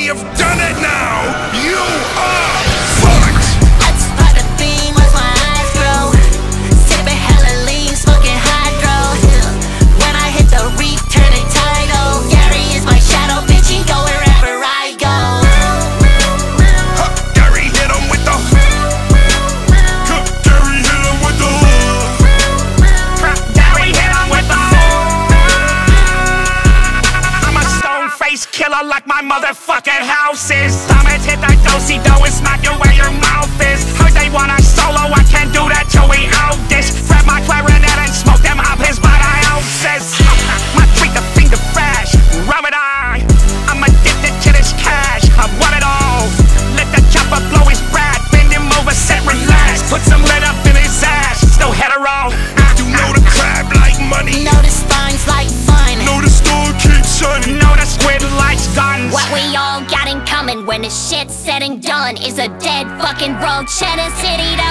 we have done it now. You are fucked. That's part the theme, watch my eyes grow. Sipping hella lean, smoking hydro. When I hit the reef, turn it tidal. Gary is my shadow, bitch, he go wherever I go. Gary hit him with the Gary hit him with the Gary hit him with the I'm a stone-faced killer like my motherfucking house is. Diamonds hit that do-si-do and smack you where your mouth is. Heard they want a solo, I can't do that till we out this. Grab my clarinet and smoke them hoppers by the ounces. My treat the finger fresh, rub it on. I'm addicted to this cash, I want it all. Let the chopper blow his brat, bend him over, set relax. Put some lead up in his ass, still hetero. You know the crab like money. Know the spine's like fun. Know the store keeps shining. Know the squid likes guns. What we all got in common when the shit's said and done is a dead fucking world. Cheddar City.